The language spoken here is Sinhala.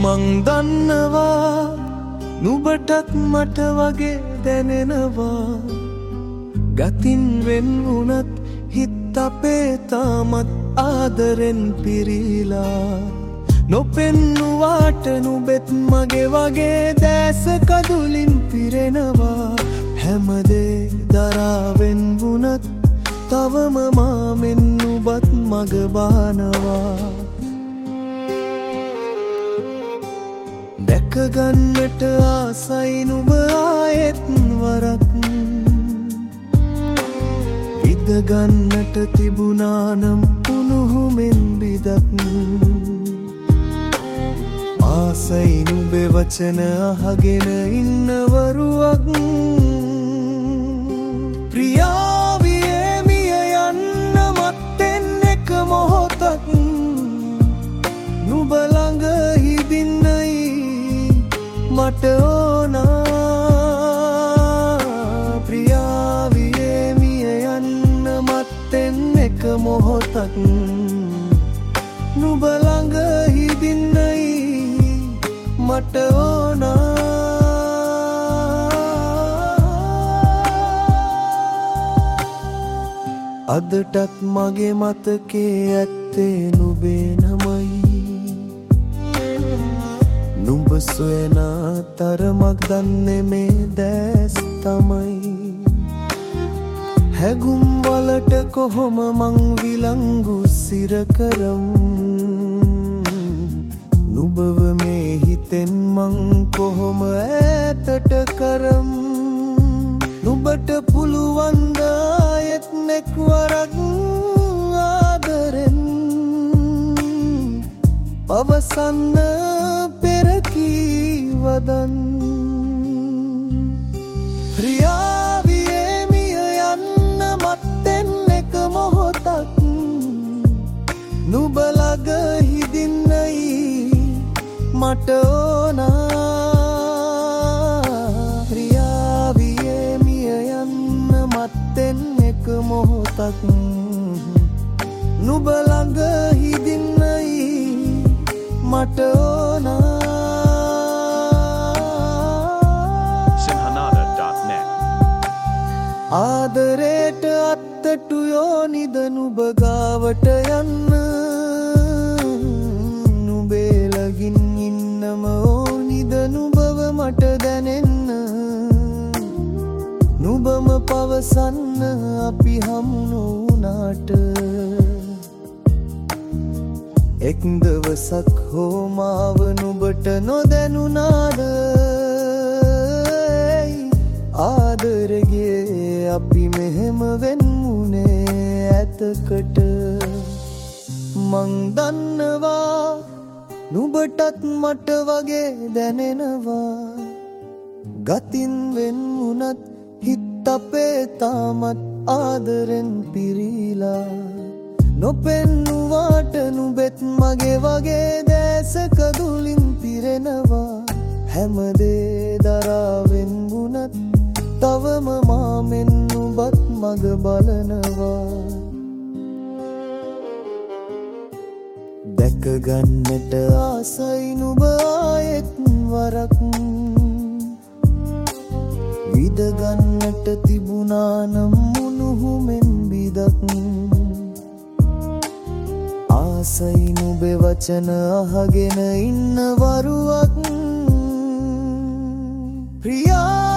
මං දන්නවා නුඹටත් මට වගේ දැනෙනවා ගතින් වෙන් වුණත් හිත අපේ තාමත් ආදරෙන් පිරීලා නොපෙන්නුවාට නුඹෙත් මගේ වගේ දැස කඳුලින් පිරෙනවා හැමදේ දරාවෙන් වුණත් තවම මාමෙන් නුඹත් මග බානවා දැක ගන්නට ආසයි නුඹ ආයෙත් වරක් විඳ ගන්නට තිබුණා නම් උණුහුමෙන් බිදක් ආසයි නුඹේ වචන අහගෙන ඉන්න වරුවක් ප්‍රියාවියේ මිය යන්න මත්තෙන් එක මොහොතක් නුඹ ළඟ හිඳින්නයි මට ඕනා ප්‍රියාවියේ මිය යන්න මත්තෙන් එක මොහොතක් නුඹ ළඟ හිඳින්නයි මට ඕනා අදටත් මගේ මතකේ ඇත්තේ නුඹේ නමයි නුඹ සොයන තරමක් දන්නේ මේ දැස් තමයි හැගුම් වලට කොහොම මං විලංගු සිර කරම් නුඹව මේ හිතෙන් මං කොහොම ඈතට කරම් නුඹට පුළුවන් ද ආයෙත් නෙක් වරක් ආදරෙන් පවසන්න වදන් ප්‍රියාවියේ මිය යන්න මත්තෙන් එක මොහොතක් නුඹ ළඟ හිඳින්නයි මට ඕනා ප්‍රියාවියේ මිය යන්න මත්තෙන් එක මොහොතක් නුඹ ළඟ හිඳින්නයි මට ඕනා ආදරේට අත්තටු යෝනිද නුඹ ගාවට යන්න නුඹේ ළඟින් ඉන්නම ඕනිද නුඹව මට දැනෙන්න නුඹම පවසන්න අපි හමු නොවුනාට එක් දවසක් හෝ මාව නුඹට නොදැනුණාද ආදරගේ අපි මෙහෙම වෙන්මුනේ ඇතකට මං දන්නවා නුඹටත් මට වගේ දැනෙනවා ගතින් වෙන් වුණත් හිත අපේ තාමත් ආදරෙන් පිරීලා නොපෙන්නුවාට නුඹෙත් මගේ වගේ දැස කඳුලින් පිරෙනවා හැමදේ දරාවෙන් වුණත් තවම මාමෙන් නුඹත් මග බලනවා දැක ගන්නට ආසයි නුඹ ආයෙත් වරක් විඳ ගන්නට තිබුණා නම් උණුහුමෙන් බිදක් ආසයි නුඹේ වචන අහගෙන ඉන්න වරුවක් ප්‍රියා